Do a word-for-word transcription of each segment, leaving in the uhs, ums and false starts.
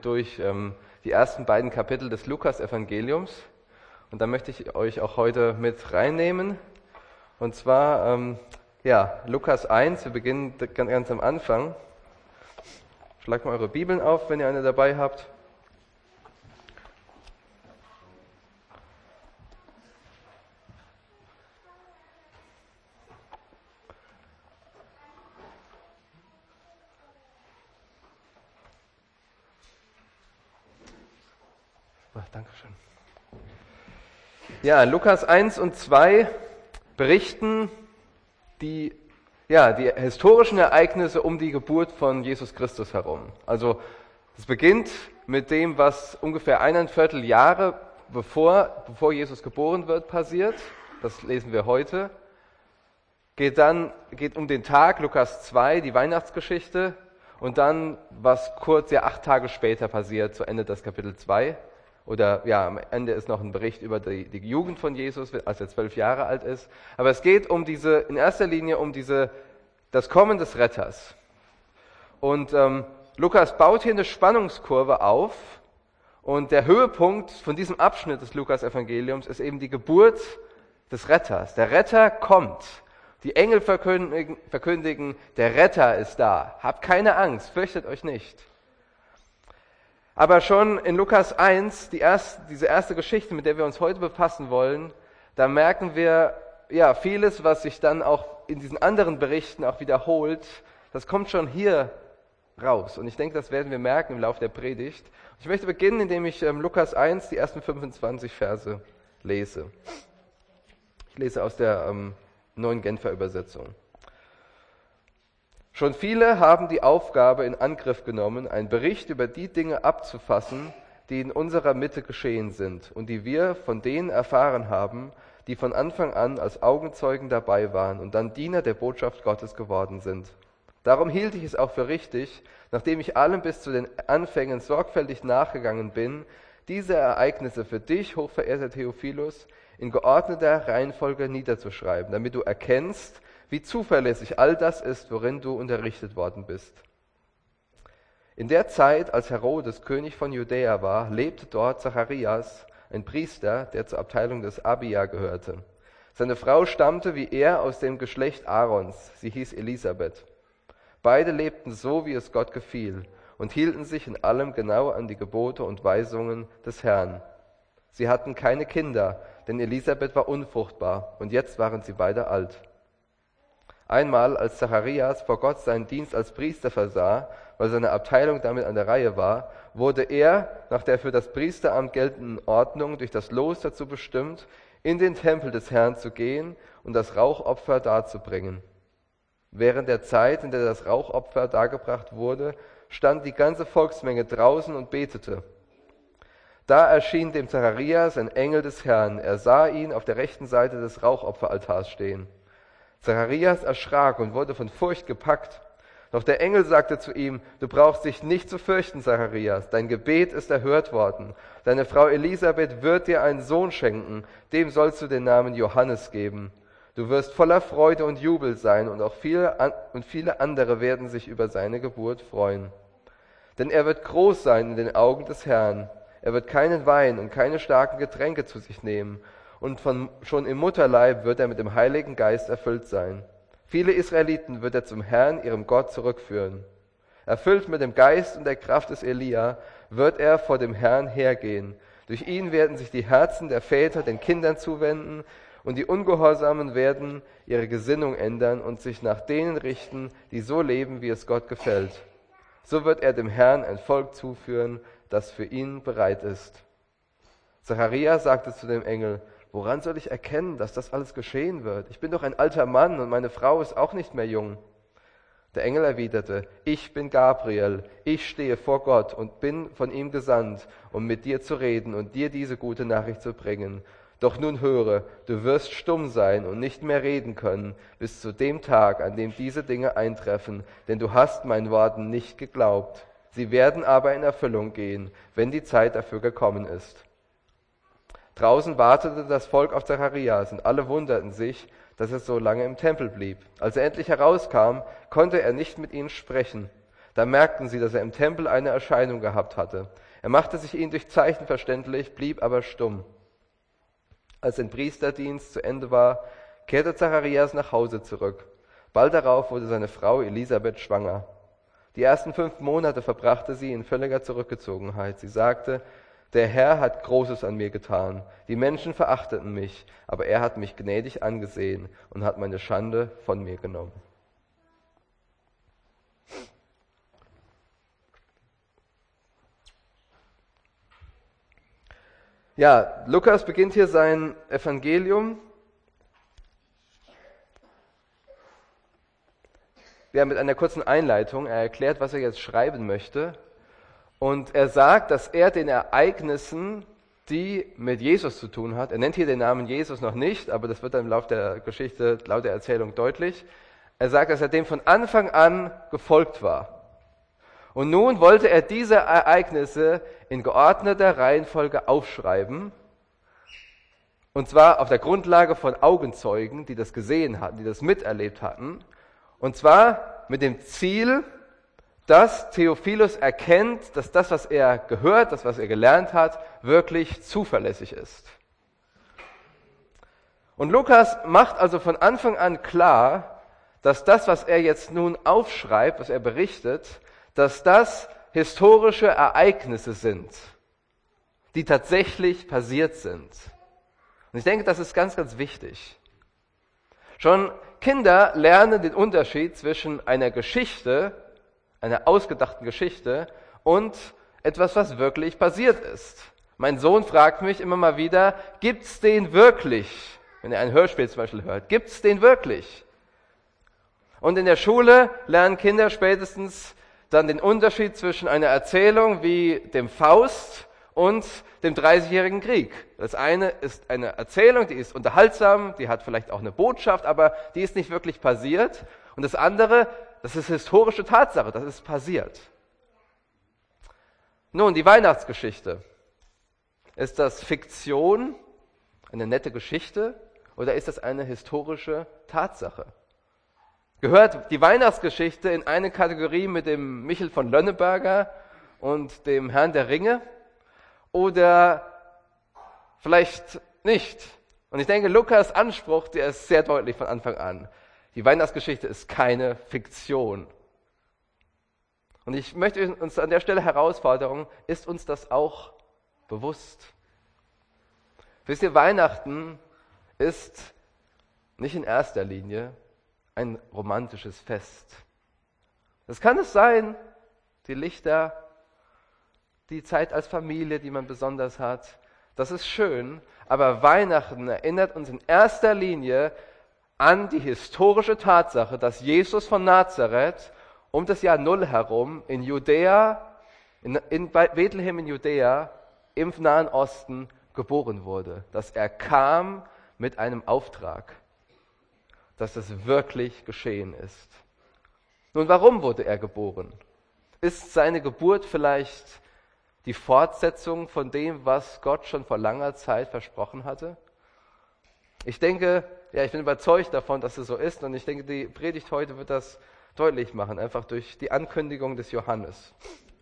durch ähm, die ersten beiden Kapitel des Lukas-Evangeliums. Und da möchte ich euch auch heute mit reinnehmen. Und zwar, ähm, ja, Lukas eins, wir beginnen ganz, ganz am Anfang. Schlagt mal eure Bibeln auf, wenn ihr eine dabei habt. Ach, Dankeschön. Ja, Lukas eins und zwei berichten die, ja, die historischen Ereignisse um die Geburt von Jesus Christus herum. Also es beginnt mit dem, was ungefähr eineinviertel Jahre bevor, bevor Jesus geboren wird, passiert. Das lesen wir heute. Geht dann geht um den Tag, Lukas zwei, die Weihnachtsgeschichte. Und dann, was kurz, ja acht Tage später passiert, zu Ende des Kapitel zwei. Oder ja, am Ende ist noch ein Bericht über die, die Jugend von Jesus, als er zwölf Jahre alt ist. Aber es geht um diese, in erster Linie um diese, das Kommen des Retters. Und ähm, Lukas baut hier eine Spannungskurve auf. Und der Höhepunkt von diesem Abschnitt des Lukas-Evangeliums ist eben die Geburt des Retters. Der Retter kommt. Die Engel verkündigen, verkündigen, der Retter ist da. Habt keine Angst, fürchtet euch nicht. Aber schon in Lukas eins, die erste, diese erste Geschichte, mit der wir uns heute befassen wollen, da merken wir, ja, vieles, was sich dann auch in diesen anderen Berichten auch wiederholt, das kommt schon hier raus. Und ich denke, das werden wir merken im Laufe der Predigt. Ich möchte beginnen, indem ich ähm, Lukas eins, die ersten fünfundzwanzig Verse lese. Ich lese aus der ähm, neuen Genfer Übersetzung. Schon viele haben die Aufgabe in Angriff genommen, einen Bericht über die Dinge abzufassen, die in unserer Mitte geschehen sind und die wir von denen erfahren haben, die von Anfang an als Augenzeugen dabei waren und dann Diener der Botschaft Gottes geworden sind. Darum hielt ich es auch für richtig, nachdem ich allem bis zu den Anfängen sorgfältig nachgegangen bin, diese Ereignisse für dich, hochverehrter Theophilus, in geordneter Reihenfolge niederzuschreiben, damit du erkennst, wie zuverlässig all das ist, worin du unterrichtet worden bist. In der Zeit, als Herodes König von Judäa war, lebte dort Zacharias, ein Priester, der zur Abteilung des Abia gehörte. Seine Frau stammte wie er aus dem Geschlecht Aarons, sie hieß Elisabeth. Beide lebten so, wie es Gott gefiel, und hielten sich in allem genau an die Gebote und Weisungen des Herrn. Sie hatten keine Kinder, denn Elisabeth war unfruchtbar, und jetzt waren sie beide alt. Einmal, als Zacharias vor Gott seinen Dienst als Priester versah, weil seine Abteilung damit an der Reihe war, wurde er, nach der für das Priesteramt geltenden Ordnung, durch das Los dazu bestimmt, in den Tempel des Herrn zu gehen und das Rauchopfer darzubringen. Während der Zeit, in der das Rauchopfer dargebracht wurde, stand die ganze Volksmenge draußen und betete. Da erschien dem Zacharias ein Engel des Herrn. Er sah ihn auf der rechten Seite des Rauchopferaltars stehen. Zacharias erschrak und wurde von Furcht gepackt. Doch der Engel sagte zu ihm, du brauchst dich nicht zu fürchten, Zacharias. Dein Gebet ist erhört worden. Deine Frau Elisabeth wird dir einen Sohn schenken. Dem sollst du den Namen Johannes geben. Du wirst voller Freude und Jubel sein und auch viele, und viele andere werden sich über seine Geburt freuen. Denn er wird groß sein in den Augen des Herrn. Er wird keinen Wein und keine starken Getränke zu sich nehmen. Und von, schon im Mutterleib wird er mit dem Heiligen Geist erfüllt sein. Viele Israeliten wird er zum Herrn, ihrem Gott, zurückführen. Erfüllt mit dem Geist und der Kraft des Elia wird er vor dem Herrn hergehen. Durch ihn werden sich die Herzen der Väter den Kindern zuwenden und die Ungehorsamen werden ihre Gesinnung ändern und sich nach denen richten, die so leben, wie es Gott gefällt. So wird er dem Herrn ein Volk zuführen, das für ihn bereit ist. Zacharias sagte zu dem Engel, woran soll ich erkennen, dass das alles geschehen wird? Ich bin doch ein alter Mann und meine Frau ist auch nicht mehr jung. Der Engel erwiderte, ich bin Gabriel, ich stehe vor Gott und bin von ihm gesandt, um mit dir zu reden und dir diese gute Nachricht zu bringen. Doch nun höre, du wirst stumm sein und nicht mehr reden können, bis zu dem Tag, an dem diese Dinge eintreffen, denn du hast meinen Worten nicht geglaubt. Sie werden aber in Erfüllung gehen, wenn die Zeit dafür gekommen ist. Draußen wartete das Volk auf Zacharias und alle wunderten sich, dass er so lange im Tempel blieb. Als er endlich herauskam, konnte er nicht mit ihnen sprechen. Da merkten sie, dass er im Tempel eine Erscheinung gehabt hatte. Er machte sich ihnen durch Zeichen verständlich, blieb aber stumm. Als sein Priesterdienst zu Ende war, kehrte Zacharias nach Hause zurück. Bald darauf wurde seine Frau Elisabeth schwanger. Die ersten fünf Monate verbrachte sie in völliger Zurückgezogenheit. Sie sagte, der Herr hat Großes an mir getan. Die Menschen verachteten mich, aber er hat mich gnädig angesehen und hat meine Schande von mir genommen. Ja, Lukas beginnt hier sein Evangelium. Ja, mit einer kurzen Einleitung. Er erklärt, was er jetzt schreiben möchte. Und er sagt, dass er den Ereignissen, die mit Jesus zu tun hat, er nennt hier den Namen Jesus noch nicht, aber das wird dann im Laufe der Geschichte, laut der Erzählung deutlich. Er sagt, dass er dem von Anfang an gefolgt war. Und nun wollte er diese Ereignisse in geordneter Reihenfolge aufschreiben. Und zwar auf der Grundlage von Augenzeugen, die das gesehen hatten, die das miterlebt hatten. Und zwar mit dem Ziel, dass Theophilus erkennt, dass das, was er gehört, das, was er gelernt hat, wirklich zuverlässig ist. Und Lukas macht also von Anfang an klar, dass das, was er jetzt nun aufschreibt, was er berichtet, dass das historische Ereignisse sind, die tatsächlich passiert sind. Und ich denke, das ist ganz, ganz wichtig. Schon Kinder lernen den Unterschied zwischen einer Geschichte, einer ausgedachten Geschichte und etwas, was wirklich passiert ist. Mein Sohn fragt mich immer mal wieder, gibt's den wirklich? Wenn er ein Hörspiel zum Beispiel hört, gibt's den wirklich? Und in der Schule lernen Kinder spätestens dann den Unterschied zwischen einer Erzählung wie dem Faust und dem Dreißigjährigen Krieg. Das eine ist eine Erzählung, die ist unterhaltsam, die hat vielleicht auch eine Botschaft, aber die ist nicht wirklich passiert. Und das andere, das ist historische Tatsache, das ist passiert. Nun, die Weihnachtsgeschichte. Ist das Fiktion, eine nette Geschichte, oder ist das eine historische Tatsache? Gehört die Weihnachtsgeschichte in eine Kategorie mit dem Michel von Lönneberger und dem Herrn der Ringe oder vielleicht nicht? Und ich denke, Lukas' Anspruch, der ist sehr deutlich von Anfang an. Die Weihnachtsgeschichte ist keine Fiktion. Und ich möchte uns an der Stelle herausfordern, ist uns das auch bewusst? Wisst ihr, Weihnachten ist nicht in erster Linie ein romantisches Fest. Das kann es sein, die Lichter, die Zeit als Familie, die man besonders hat, das ist schön, aber Weihnachten erinnert uns in erster Linie an die historische Tatsache, dass Jesus von Nazareth um das Jahr Null herum in Judäa, in, in Bethlehem in Judäa, im Nahen Osten geboren wurde. Dass er kam mit einem Auftrag, dass das wirklich geschehen ist. Nun, warum wurde er geboren? Ist seine Geburt vielleicht die Fortsetzung von dem, was Gott schon vor langer Zeit versprochen hatte? Ich denke, ja, ich bin überzeugt davon, dass es so ist, und ich denke, die Predigt heute wird das deutlich machen, einfach durch die Ankündigung des Johannes.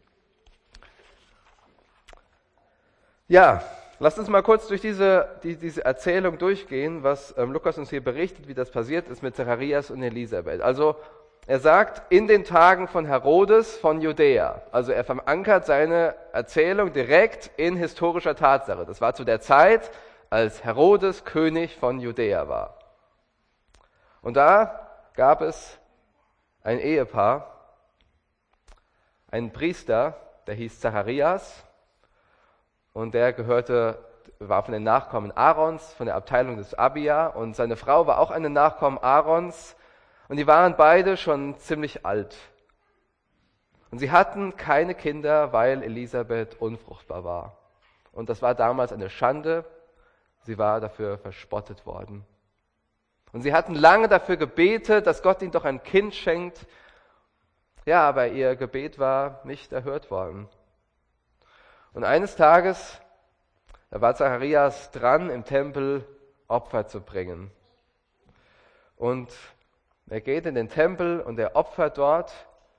Ja, lasst uns mal kurz durch diese, die, diese Erzählung durchgehen, was ähm, Lukas uns hier berichtet, wie das passiert ist mit Zacharias und Elisabeth. Also er sagt, in den Tagen von Herodes von Judäa. Also er verankert seine Erzählung direkt in historischer Tatsache. Das war zu der Zeit, als Herodes König von Judäa war. Und da gab es ein Ehepaar, einen Priester, der hieß Zacharias, und der gehörte, war von den Nachkommen Aarons, von der Abteilung des Abia, und seine Frau war auch eine Nachkommen Aarons, und die waren beide schon ziemlich alt. Und sie hatten keine Kinder, weil Elisabeth unfruchtbar war. Und das war damals eine Schande, sie war dafür verspottet worden. Und sie hatten lange dafür gebetet, dass Gott ihnen doch ein Kind schenkt. Ja, aber ihr Gebet war nicht erhört worden. Und eines Tages, da war Zacharias dran, im Tempel Opfer zu bringen. Und er geht in den Tempel und er opfert dort.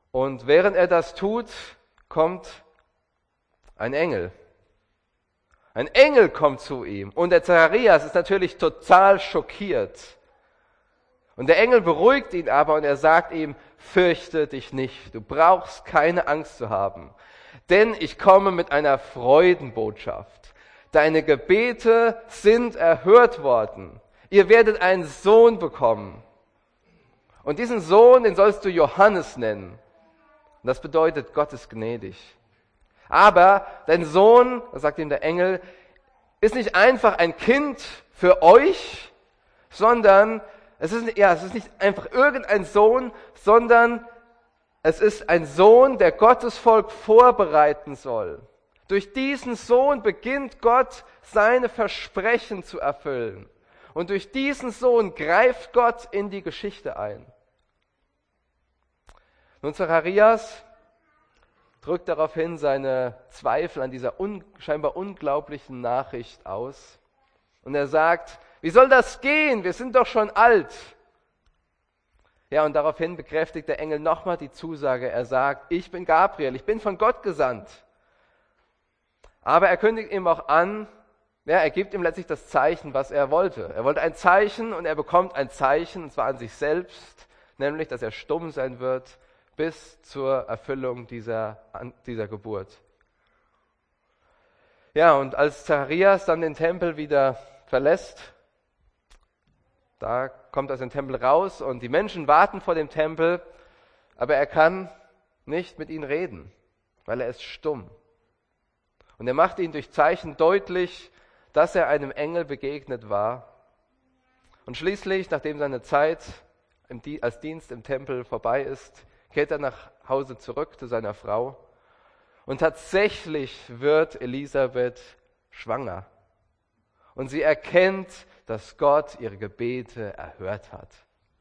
Und während er das tut, kommt ein Engel. Ein Engel kommt zu ihm. Und der Zacharias ist natürlich total schockiert. Und der Engel beruhigt ihn aber und er sagt ihm, fürchte dich nicht, du brauchst keine Angst zu haben. Denn ich komme mit einer Freudenbotschaft. Deine Gebete sind erhört worden. Ihr werdet einen Sohn bekommen. Und diesen Sohn, den sollst du Johannes nennen. Und das bedeutet, Gott ist gnädig. Aber dein Sohn, das sagt ihm der Engel, ist nicht einfach ein Kind für euch, sondern es ist, ja, es ist nicht einfach irgendein Sohn, sondern es ist ein Sohn, der Gottes Volk vorbereiten soll. Durch diesen Sohn beginnt Gott, seine Versprechen zu erfüllen. Und durch diesen Sohn greift Gott in die Geschichte ein. Nun, Zacharias drückt daraufhin seine Zweifel an dieser un, scheinbar unglaublichen Nachricht aus. Und er sagt, wie soll das gehen? Wir sind doch schon alt. Ja, und daraufhin bekräftigt der Engel nochmal die Zusage. Er sagt, ich bin Gabriel, ich bin von Gott gesandt. Aber er kündigt ihm auch an, ja, er gibt ihm letztlich das Zeichen, was er wollte. Er wollte ein Zeichen und er bekommt ein Zeichen, und zwar an sich selbst, nämlich, dass er stumm sein wird bis zur Erfüllung dieser, dieser Geburt. Ja, und als Zacharias dann den Tempel wieder verlässt, da kommt er aus dem Tempel raus und die Menschen warten vor dem Tempel, aber er kann nicht mit ihnen reden, weil er ist stumm. Und er macht ihnen durch Zeichen deutlich, dass er einem Engel begegnet war. Und schließlich, nachdem seine Zeit als Dienst im Tempel vorbei ist, kehrt er nach Hause zurück zu seiner Frau. Und tatsächlich wird Elisabeth schwanger. Und sie erkennt, dass Gott ihre Gebete erhört hat.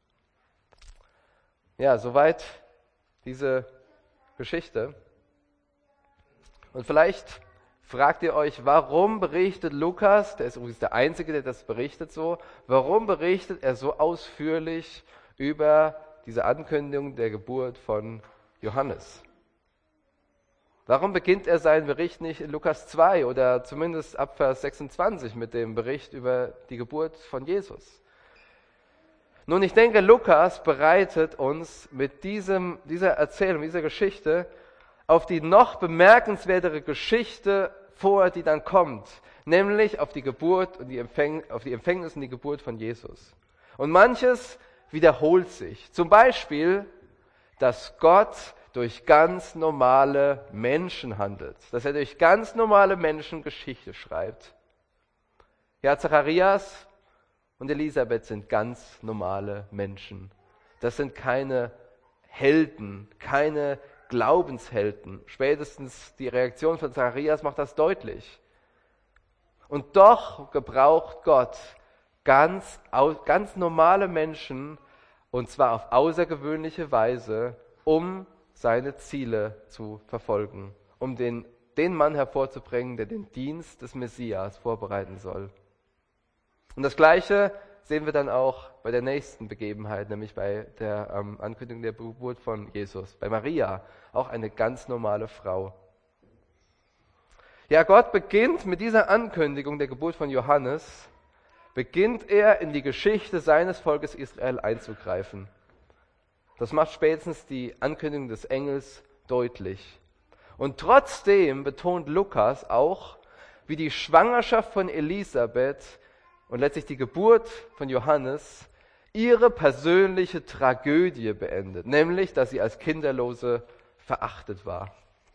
Ja, soweit diese Geschichte. Und vielleicht fragt ihr euch, warum berichtet Lukas, der ist übrigens der Einzige, der das berichtet so, warum berichtet er so ausführlich über diese Ankündigung der Geburt von Johannes? Warum beginnt er seinen Bericht nicht in Lukas zwei oder zumindest ab Vers sechsundzwanzig mit dem Bericht über die Geburt von Jesus? Nun, ich denke, Lukas bereitet uns mit diesem, dieser Erzählung, dieser Geschichte auf die noch bemerkenswertere Geschichte vor, die dann kommt, nämlich auf die Geburt und die Empfäng- auf die Empfängnis und die Geburt von Jesus. Und manches wiederholt sich. Zum Beispiel, dass Gott durch ganz normale Menschen handelt, dass er durch ganz normale Menschen Geschichte schreibt. Ja, Zacharias und Elisabeth sind ganz normale Menschen. Das sind keine Helden, keine Glaubenshelden. Spätestens die Reaktion von Zacharias macht das deutlich. Und doch gebraucht Gott ganz, ganz normale Menschen, und zwar auf außergewöhnliche Weise, um seine Ziele zu verfolgen, um den, den Mann hervorzubringen, der den Dienst des Messias vorbereiten soll. Und das Gleiche sehen wir dann auch bei der nächsten Begebenheit, nämlich bei der ähm, Ankündigung der Geburt von Jesus, bei Maria, auch eine ganz normale Frau. Ja, Gott beginnt mit dieser Ankündigung der Geburt von Johannes, beginnt er in die Geschichte seines Volkes Israel einzugreifen. Das macht spätestens die Ankündigung des Engels deutlich. Und trotzdem betont Lukas auch, wie die Schwangerschaft von Elisabeth und letztlich die Geburt von Johannes ihre persönliche Tragödie beendet, nämlich, dass sie als Kinderlose verachtet war.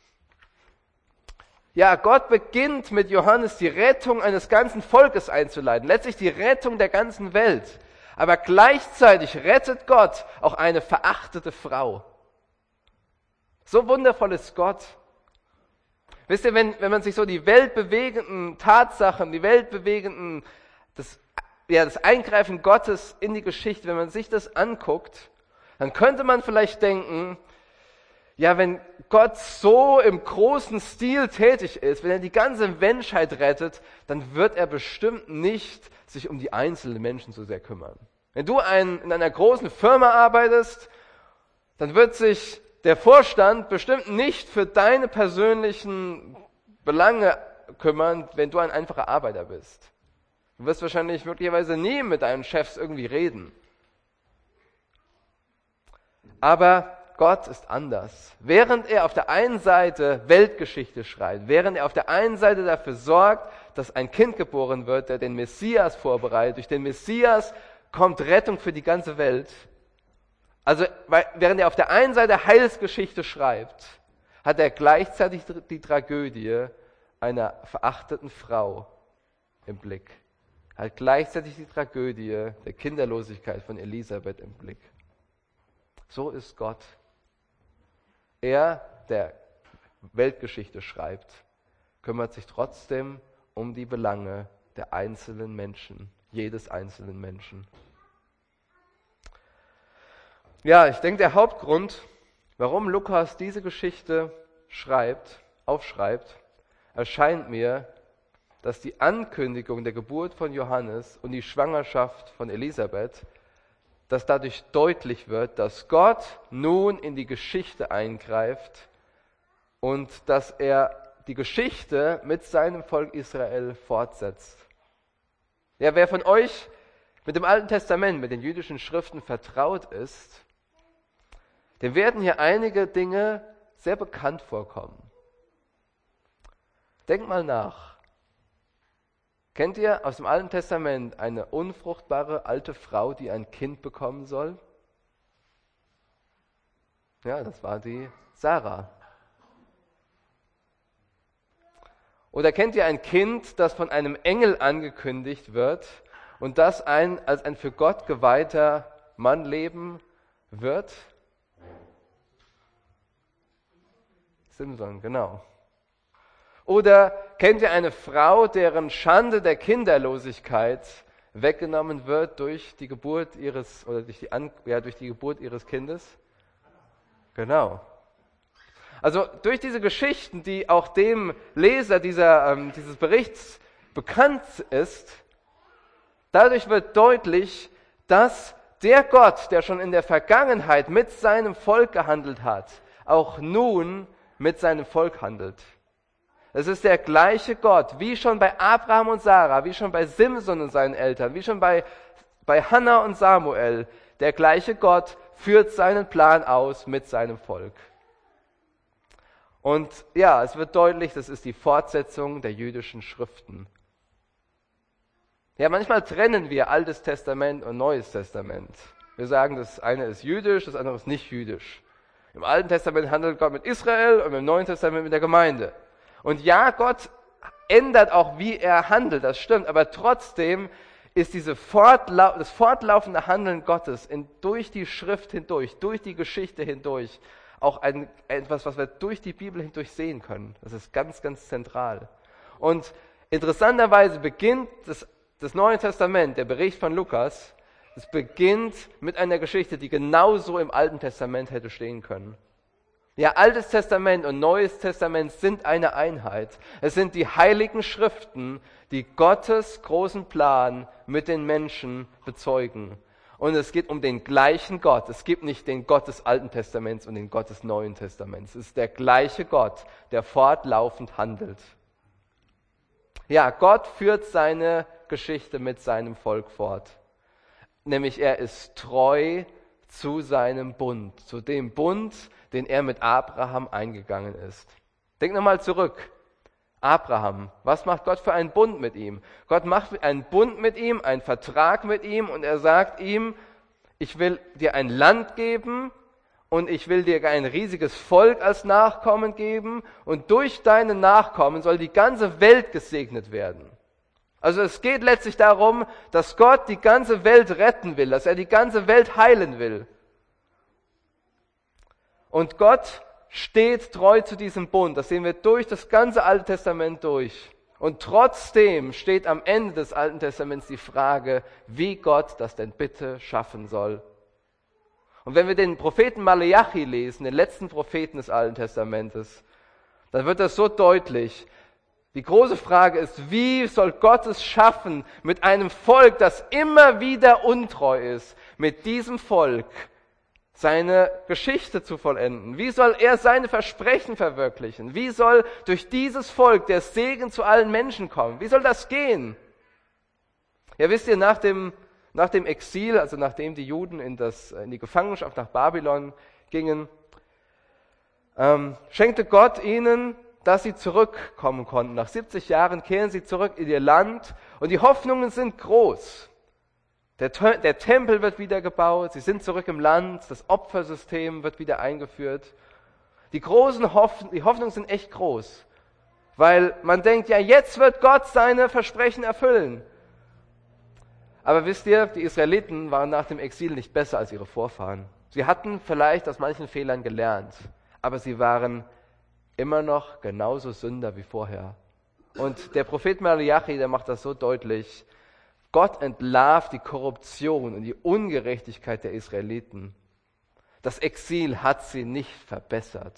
Ja, Gott beginnt mit Johannes die Rettung eines ganzen Volkes einzuleiten, letztlich die Rettung der ganzen Welt. Aber gleichzeitig rettet Gott auch eine verachtete Frau. So wundervoll ist Gott. Wisst ihr, wenn, wenn man sich so die weltbewegenden Tatsachen, die weltbewegenden, das, ja, das Eingreifen Gottes in die Geschichte, wenn man sich das anguckt, dann könnte man vielleicht denken, ja, wenn Gott so im großen Stil tätig ist, wenn er die ganze Menschheit rettet, dann wird er bestimmt nicht sich um die einzelnen Menschen so sehr kümmern. Wenn du ein, in einer großen Firma arbeitest, dann wird sich der Vorstand bestimmt nicht für deine persönlichen Belange kümmern, wenn du ein einfacher Arbeiter bist. Du wirst wahrscheinlich möglicherweise nie mit deinen Chefs irgendwie reden. Aber Gott ist anders. Während er auf der einen Seite Weltgeschichte schreibt, während er auf der einen Seite dafür sorgt, dass ein Kind geboren wird, der den Messias vorbereitet, durch den Messias kommt Rettung für die ganze Welt. Also während er auf der einen Seite Heilsgeschichte schreibt, hat er gleichzeitig die Tragödie einer verachteten Frau im Blick. Er hat gleichzeitig die Tragödie der Kinderlosigkeit von Elisabeth im Blick. So ist Gott. Er, der Weltgeschichte schreibt, kümmert sich trotzdem um die Belange der einzelnen Menschen, jedes einzelnen Menschen. Ja, ich denke, der Hauptgrund, warum Lukas diese Geschichte schreibt, aufschreibt, erscheint mir, dass die Ankündigung der Geburt von Johannes und die Schwangerschaft von Elisabeth, dass dadurch deutlich wird, dass Gott nun in die Geschichte eingreift und dass er die Geschichte mit seinem Volk Israel fortsetzt. Ja, wer von euch mit dem Alten Testament, mit den jüdischen Schriften vertraut ist, dem werden hier einige Dinge sehr bekannt vorkommen. Denkt mal nach. Kennt ihr aus dem Alten Testament eine unfruchtbare alte Frau, die ein Kind bekommen soll? Ja, das war die Sarah. Oder kennt ihr ein Kind, das von einem Engel angekündigt wird und das ein, als ein für Gott geweihter Mann leben wird? Simson, genau. Oder kennt ihr eine Frau, deren Schande der Kinderlosigkeit weggenommen wird durch die Geburt ihres oder durch die, An- ja, durch die Geburt ihres Kindes? Genau. Also durch diese Geschichten, die auch dem Leser dieser, ähm, dieses Berichts bekannt ist, dadurch wird deutlich, dass der Gott, der schon in der Vergangenheit mit seinem Volk gehandelt hat, auch nun mit seinem Volk handelt. Es ist der gleiche Gott, wie schon bei Abraham und Sarah, wie schon bei Simson und seinen Eltern, wie schon bei, bei Hannah und Samuel. Der gleiche Gott führt seinen Plan aus mit seinem Volk. Und ja, es wird deutlich, das ist die Fortsetzung der jüdischen Schriften. Ja, manchmal trennen wir Altes Testament und Neues Testament. Wir sagen, das eine ist jüdisch, das andere ist nicht jüdisch. Im Alten Testament handelt Gott mit Israel und im Neuen Testament mit der Gemeinde. Und ja, Gott ändert auch, wie er handelt, das stimmt, aber trotzdem ist diese Fortlau- das fortlaufende Handeln Gottes in, durch die Schrift hindurch, durch die Geschichte hindurch, auch ein, etwas, was wir durch die Bibel hindurch sehen können. Das ist ganz, ganz zentral. Und interessanterweise beginnt das, das Neue Testament, der Bericht von Lukas, es beginnt mit einer Geschichte, die genauso im Alten Testament hätte stehen können. Ja, Altes Testament und Neues Testament sind eine Einheit. Es sind die heiligen Schriften, die Gottes großen Plan mit den Menschen bezeugen. Und es geht um den gleichen Gott. Es gibt nicht den Gott des Alten Testaments und den Gott des Neuen Testaments. Es ist der gleiche Gott, der fortlaufend handelt. Ja, Gott führt seine Geschichte mit seinem Volk fort. Nämlich er ist treu zu seinem Bund, zu dem Bund, den er mit Abraham eingegangen ist. Denk nochmal zurück. Abraham, was macht Gott für einen Bund mit ihm? Gott macht einen Bund mit ihm, einen Vertrag mit ihm und er sagt ihm, ich will dir ein Land geben und ich will dir ein riesiges Volk als Nachkommen geben und durch deine Nachkommen soll die ganze Welt gesegnet werden. Also es geht letztlich darum, dass Gott die ganze Welt retten will, dass er die ganze Welt heilen will. Und Gott steht treu zu diesem Bund. Das sehen wir durch das ganze Alte Testament durch. Und trotzdem steht am Ende des Alten Testaments die Frage, wie Gott das denn bitte schaffen soll. Und wenn wir den Propheten Maleachi lesen, den letzten Propheten des Alten Testamentes, dann wird das so deutlich. Die große Frage ist, wie soll Gott es schaffen, mit einem Volk, das immer wieder untreu ist, mit diesem Volk seine Geschichte zu vollenden? Wie soll er seine Versprechen verwirklichen? Wie soll durch dieses Volk der Segen zu allen Menschen kommen? Wie soll das gehen? Ja, wisst ihr, nach dem, nach dem Exil, also nachdem die Juden in, das, in die Gefangenschaft nach Babylon gingen, ähm, schenkte Gott ihnen, dass sie zurückkommen konnten. Nach siebzig Jahren kehren sie zurück in ihr Land und die Hoffnungen sind groß. Der, der Tempel wird wieder gebaut, sie sind zurück im Land, das Opfersystem wird wieder eingeführt. Die großen Hoff, die Hoffnungen sind echt groß, weil man denkt, ja, jetzt wird Gott seine Versprechen erfüllen. Aber wisst ihr, die Israeliten waren nach dem Exil nicht besser als ihre Vorfahren. Sie hatten vielleicht aus manchen Fehlern gelernt, aber sie waren immer noch genauso Sünder wie vorher. Und der Prophet Malachi, der macht das so deutlich: Gott entlarvt die Korruption und die Ungerechtigkeit der Israeliten. Das Exil hat sie nicht verbessert.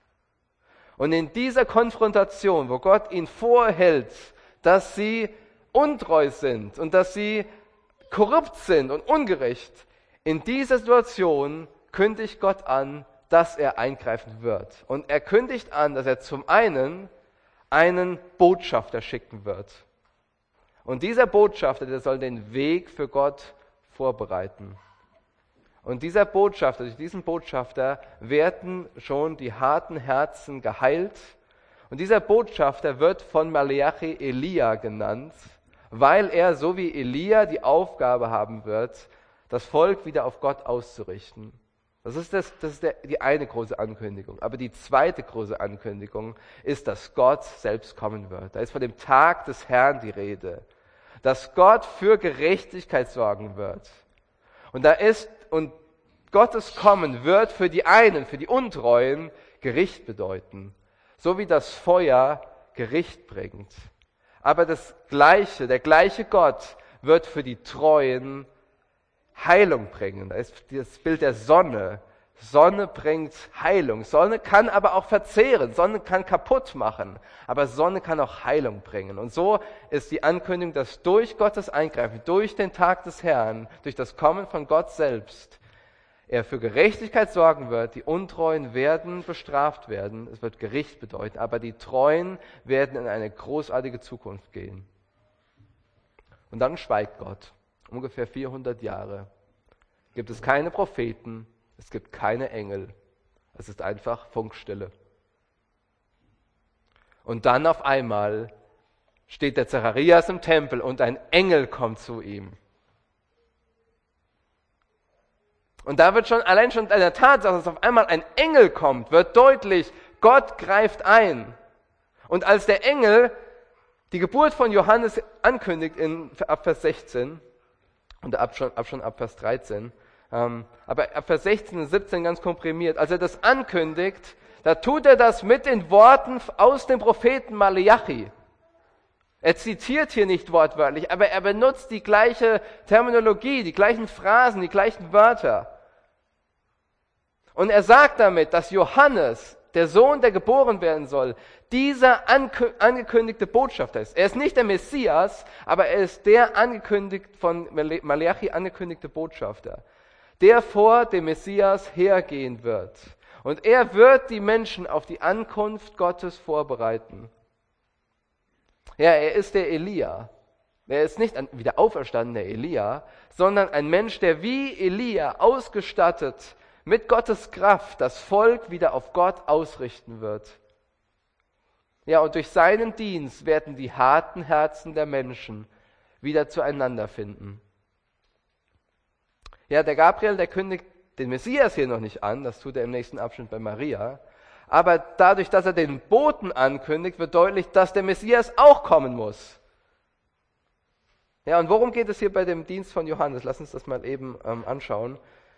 Und in dieser Konfrontation, wo Gott ihnen vorhält, dass sie untreu sind und dass sie korrupt sind und ungerecht, in dieser Situation kündigt Gott an, dass er eingreifen wird. Und er kündigt an, dass er zum einen einen Botschafter schicken wird. Und dieser Botschafter, der soll den Weg für Gott vorbereiten. Und dieser Botschafter, durch diesen Botschafter werden schon die harten Herzen geheilt. Und dieser Botschafter wird von Malachi Elia genannt, weil er, so wie Elia, die Aufgabe haben wird, das Volk wieder auf Gott auszurichten. Das ist, das, das ist der, die eine große Ankündigung. Aber die zweite große Ankündigung ist, dass Gott selbst kommen wird. Da ist von dem Tag des Herrn die Rede. Dass Gott für Gerechtigkeit sorgen wird. Und da ist, und Gottes Kommen wird für die einen, für die Untreuen, Gericht bedeuten. So wie das Feuer Gericht bringt. Aber das Gleiche, der gleiche Gott wird für die Treuen Heilung bringen. Da ist das Bild der Sonne. Sonne bringt Heilung. Sonne kann aber auch verzehren. Sonne kann kaputt machen. Aber Sonne kann auch Heilung bringen. Und so ist die Ankündigung, dass durch Gottes Eingreifen, durch den Tag des Herrn, durch das Kommen von Gott selbst, er für Gerechtigkeit sorgen wird. Die Untreuen werden bestraft werden. Es wird Gericht bedeuten. Aber die Treuen werden in eine großartige Zukunft gehen. Und dann schweigt Gott. Ungefähr vierhundert Jahre. Gibt es keine Propheten, es gibt keine Engel. Es ist einfach Funkstille. Und dann auf einmal steht der Zacharias im Tempel und ein Engel kommt zu ihm. Und da wird schon, allein schon an der Tatsache, dass auf einmal ein Engel kommt, wird deutlich, Gott greift ein. Und als der Engel die Geburt von Johannes ankündigt in ab Vers sechzehn, und ab schon, ab schon ab Vers dreizehn, ähm, aber ab Vers sechzehn und siebzehn ganz komprimiert, als er das ankündigt, da tut er das mit den Worten aus dem Propheten Malachi. Er zitiert hier nicht wortwörtlich, aber er benutzt die gleiche Terminologie, die gleichen Phrasen, die gleichen Wörter. Und er sagt damit, dass Johannes, der Sohn, der geboren werden soll, dieser angekündigte Botschafter ist. Er ist nicht der Messias, aber er ist der angekündigt von Malachi angekündigte Botschafter, der vor dem Messias hergehen wird. Und er wird die Menschen auf die Ankunft Gottes vorbereiten. Ja, er ist der Elia. Er ist nicht ein wieder auferstandener Elia, sondern ein Mensch, der wie Elia ausgestattet mit Gottes Kraft das Volk wieder auf Gott ausrichten wird. Ja, und durch seinen Dienst werden die harten Herzen der Menschen wieder zueinander finden. Ja, der Gabriel, der kündigt den Messias hier noch nicht an, das tut er im nächsten Abschnitt bei Maria, aber dadurch, dass er den Boten ankündigt, wird deutlich, dass der Messias auch kommen muss. Ja, und worum geht es hier bei dem Dienst von Johannes? Lass uns das mal eben ähm, anschauen.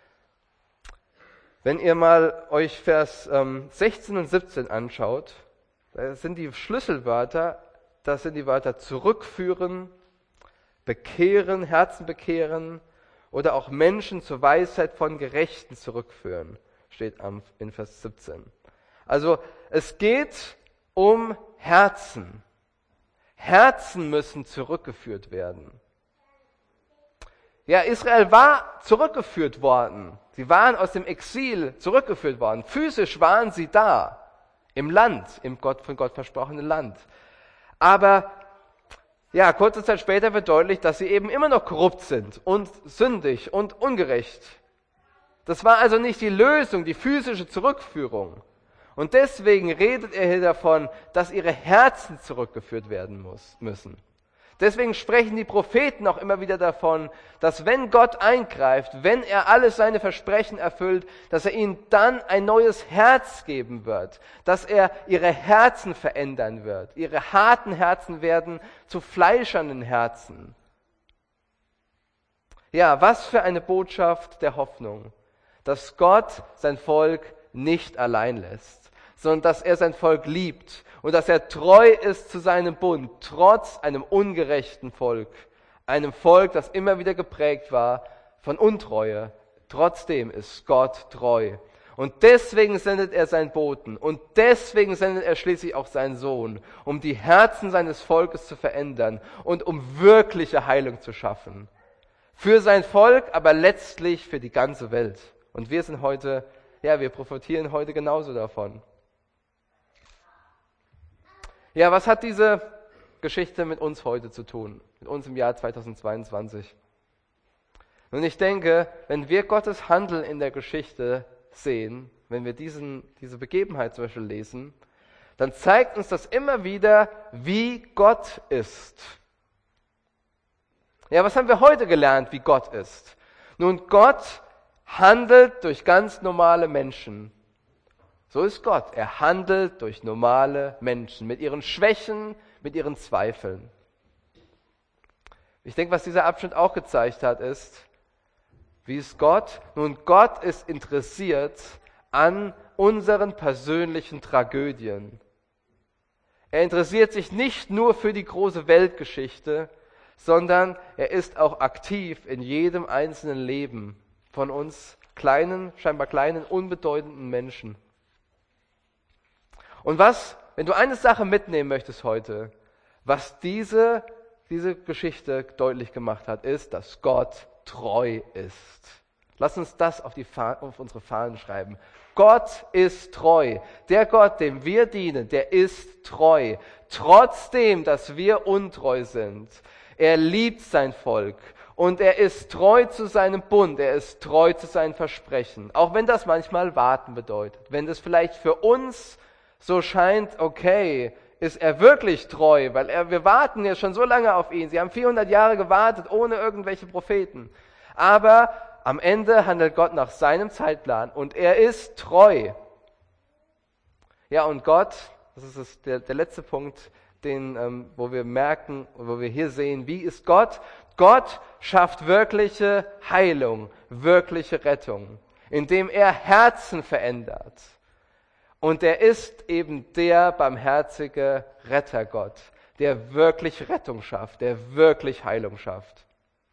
Wenn ihr mal euch Vers ähm, sechzehn und siebzehn anschaut, das sind die Schlüsselwörter, das sind die Wörter zurückführen, bekehren, Herzen bekehren oder auch Menschen zur Weisheit von Gerechten zurückführen, steht in Vers siebzehn. Also es geht um Herzen. Herzen müssen zurückgeführt werden. Ja, Israel war zurückgeführt worden. Sie waren aus dem Exil zurückgeführt worden. Physisch waren sie da, im Land, im Gott, von Gott versprochenen Land. Aber ja, kurze Zeit später wird deutlich, dass sie eben immer noch korrupt sind und sündig und ungerecht. Das war also nicht die Lösung, die physische Zurückführung. Und deswegen redet er hier davon, dass ihre Herzen zurückgeführt werden muss, müssen. Deswegen sprechen die Propheten auch immer wieder davon, dass wenn Gott eingreift, wenn er alles seine Versprechen erfüllt, dass er ihnen dann ein neues Herz geben wird, dass er ihre Herzen verändern wird. Ihre harten Herzen werden zu fleischernen Herzen. Ja, was für eine Botschaft der Hoffnung, dass Gott sein Volk nicht allein lässt, sondern dass er sein Volk liebt und dass er treu ist zu seinem Bund, trotz einem ungerechten Volk, einem Volk, das immer wieder geprägt war von Untreue. Trotzdem ist Gott treu. Und deswegen sendet er seinen Boten und deswegen sendet er schließlich auch seinen Sohn, um die Herzen seines Volkes zu verändern und um wirkliche Heilung zu schaffen. Für sein Volk, aber letztlich für die ganze Welt. Und wir sind heute, ja, wir profitieren heute genauso davon. Ja, was hat diese Geschichte mit uns heute zu tun? Mit uns im Jahr zweitausendzweiundzwanzig? Und ich denke, wenn wir Gottes Handeln in der Geschichte sehen, wenn wir diesen, diese Begebenheit zum Beispiel lesen, dann zeigt uns das immer wieder, wie Gott ist. Ja, was haben wir heute gelernt, wie Gott ist? Nun, Gott handelt durch ganz normale Menschen. So ist Gott. Er handelt durch normale Menschen, mit ihren Schwächen, mit ihren Zweifeln. Ich denke, was dieser Abschnitt auch gezeigt hat, ist, wie ist Gott? Nun, Gott ist interessiert an unseren persönlichen Tragödien. Er interessiert sich nicht nur für die große Weltgeschichte, sondern er ist auch aktiv in jedem einzelnen Leben von uns kleinen, scheinbar kleinen, unbedeutenden Menschen. Und was, wenn du eine Sache mitnehmen möchtest heute, was diese, diese Geschichte deutlich gemacht hat, ist, dass Gott treu ist. Lass uns das auf, die Fah- auf unsere Fahnen schreiben. Gott ist treu. Der Gott, dem wir dienen, der ist treu. Trotzdem, dass wir untreu sind. Er liebt sein Volk. Und er ist treu zu seinem Bund, er ist treu zu seinen Versprechen. Auch wenn das manchmal Warten bedeutet. Wenn das vielleicht für uns so scheint, okay, ist er wirklich treu, weil er, wir warten ja schon so lange auf ihn. Sie haben vierhundert Jahre gewartet, ohne irgendwelche Propheten. Aber am Ende handelt Gott nach seinem Zeitplan und er ist treu. Ja, und Gott, das ist das, der, der letzte Punkt, den, ähm, wo wir merken, wo wir hier sehen, wie ist Gott? Gott schafft wirkliche Heilung, wirkliche Rettung, indem er Herzen verändert. Und er ist eben der barmherzige Rettergott, der wirklich Rettung schafft, der wirklich Heilung schafft.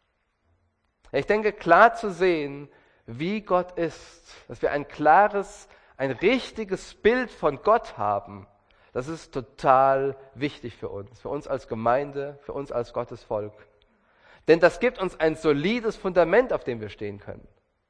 Ich denke, klar zu sehen, wie Gott ist, dass wir ein klares, ein richtiges Bild von Gott haben, das ist total wichtig für uns, für uns als Gemeinde, für uns als Gottes Volk. Denn das gibt uns ein solides Fundament, auf dem wir stehen können.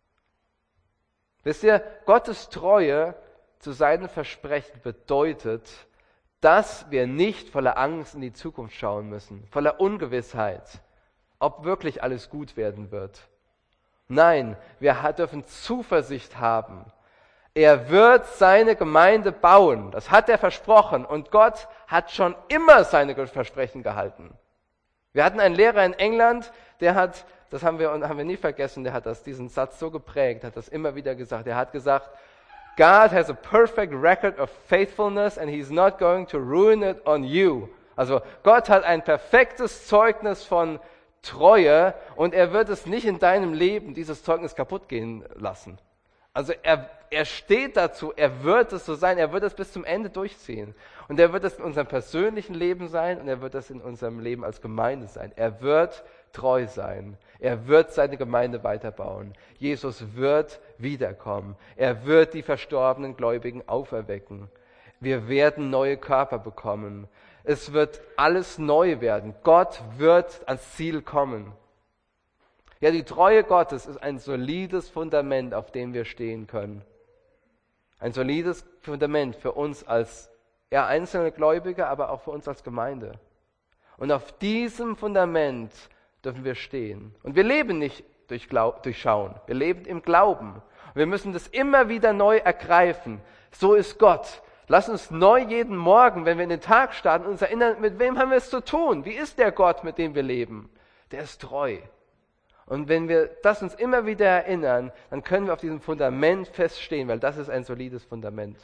Wisst ihr, Gottes Treue zu seinen Versprechen bedeutet, dass wir nicht voller Angst in die Zukunft schauen müssen, voller Ungewissheit, ob wirklich alles gut werden wird. Nein, wir dürfen Zuversicht haben. Er wird seine Gemeinde bauen. Das hat er versprochen. Und Gott hat schon immer seine Versprechen gehalten. Wir hatten einen Lehrer in England, der hat, das haben wir, haben wir nie vergessen, der hat das, diesen Satz so geprägt, hat das immer wieder gesagt. Er hat gesagt, God has a perfect record of faithfulness and he's not going to ruin it on you. Also Gott hat ein perfektes Zeugnis von Treue und er wird es nicht in deinem Leben, dieses Zeugnis kaputt gehen lassen. Also er, er steht dazu, er wird es so sein, er wird es bis zum Ende durchziehen. Und er wird es in unserem persönlichen Leben sein und er wird es in unserem Leben als Gemeinde sein. Er wird treu sein. Er wird seine Gemeinde weiterbauen. Jesus wird wiederkommen. Er wird die verstorbenen Gläubigen auferwecken. Wir werden neue Körper bekommen. Es wird alles neu werden. Gott wird ans Ziel kommen. Ja, die Treue Gottes ist ein solides Fundament, auf dem wir stehen können. Ein solides Fundament für uns als ja, einzelne Gläubige, aber auch für uns als Gemeinde. Und auf diesem Fundament dürfen wir stehen. Und wir leben nicht durch, Glaub, durch Schauen, wir leben im Glauben. Und wir müssen das immer wieder neu ergreifen. So ist Gott. Lass uns neu jeden Morgen, wenn wir in den Tag starten, uns erinnern, mit wem haben wir es zu tun? Wie ist der Gott, mit dem wir leben? Der ist treu. Und wenn wir das uns immer wieder erinnern, dann können wir auf diesem Fundament feststehen, weil das ist ein solides Fundament.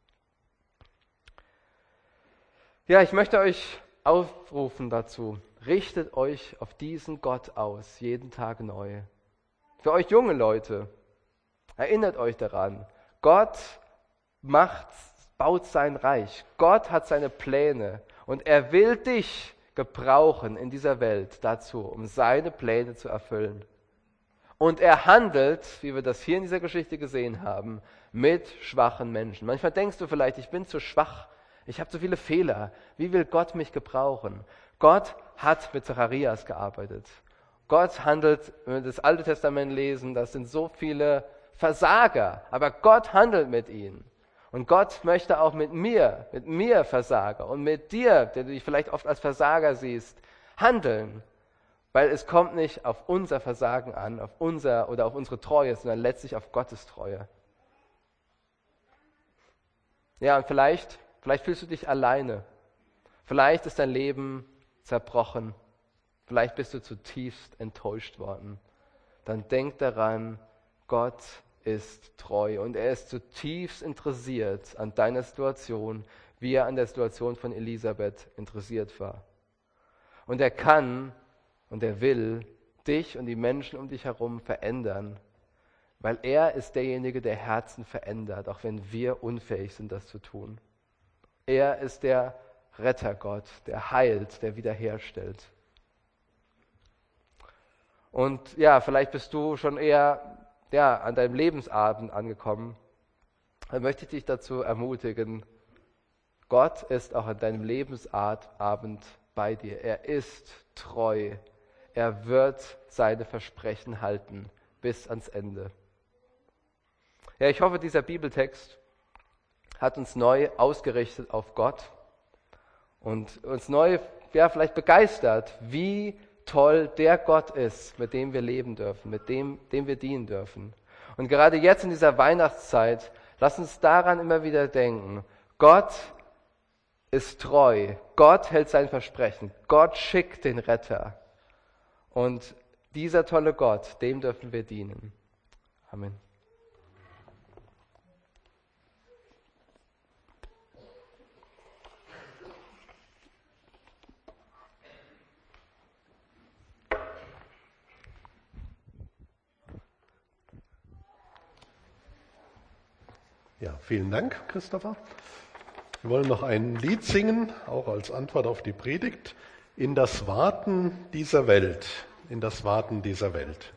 Ja, ich möchte euch aufrufen dazu, richtet euch auf diesen Gott aus, jeden Tag neu. Für euch junge Leute, erinnert euch daran, Gott macht, baut sein Reich, Gott hat seine Pläne und er will dich gebrauchen in dieser Welt dazu, um seine Pläne zu erfüllen. Und er handelt, wie wir das hier in dieser Geschichte gesehen haben, mit schwachen Menschen. Manchmal denkst du vielleicht, ich bin zu schwach, ich habe zu viele Fehler. Wie will Gott mich gebrauchen? Gott hat mit Zacharias gearbeitet. Gott handelt, wenn wir das Alte Testament lesen, das sind so viele Versager, aber Gott handelt mit ihnen. Und Gott möchte auch mit mir, mit mir Versager und mit dir, der du dich vielleicht oft als Versager siehst, handeln. Weil es kommt nicht auf unser Versagen an, auf unser oder auf unsere Treue, sondern letztlich auf Gottes Treue. Ja, und vielleicht, vielleicht fühlst du dich alleine. Vielleicht ist dein Leben zerbrochen. Vielleicht bist du zutiefst enttäuscht worden. Dann denk daran, Gott ist treu und er ist zutiefst interessiert an deiner Situation, wie er an der Situation von Elisabeth interessiert war. Und er kann und er will dich und die Menschen um dich herum verändern, weil er ist derjenige, der Herzen verändert, auch wenn wir unfähig sind, das zu tun. Er ist der Rettergott, der heilt, der wiederherstellt. Und ja, vielleicht bist du schon eher ja, an deinem Lebensabend angekommen. Dann möchte ich dich dazu ermutigen, Gott ist auch an deinem Lebensabend bei dir. Er ist treu. Er wird seine Versprechen halten bis ans Ende. Ja, ich hoffe, dieser Bibeltext hat uns neu ausgerichtet auf Gott und uns neu, ja, vielleicht begeistert, wie toll der Gott ist, mit dem wir leben dürfen, mit dem, dem wir dienen dürfen. Und gerade jetzt in dieser Weihnachtszeit, lass uns daran immer wieder denken. Gott ist treu. Gott hält sein Versprechen. Gott schickt den Retter. Und dieser tolle Gott, dem dürfen wir dienen. Amen. Ja, vielen Dank, Christopher. Wir wollen noch ein Lied singen, auch als Antwort auf die Predigt. In das Warten dieser Welt, in das Warten dieser Welt.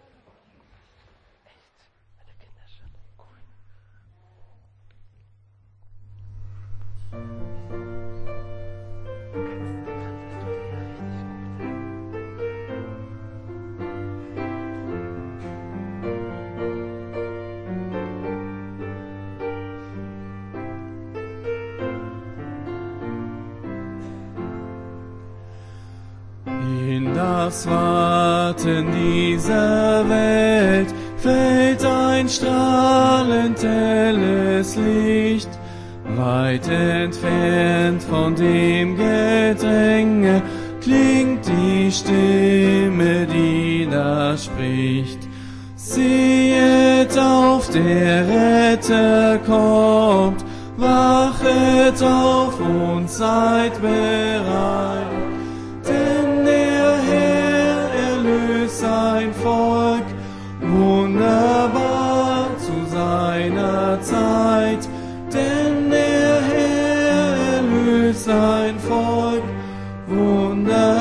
Das Warten dieser Welt fällt ein strahlend helles Licht, weit entfernt von dem Gedränge klingt die Stimme, die da spricht. Sehet auf, der Retter kommt, wachet auf und seid bereit. Sein Volk, wunderbar zu seiner Zeit, denn der Herr erlöst sein Volk, wunderbar.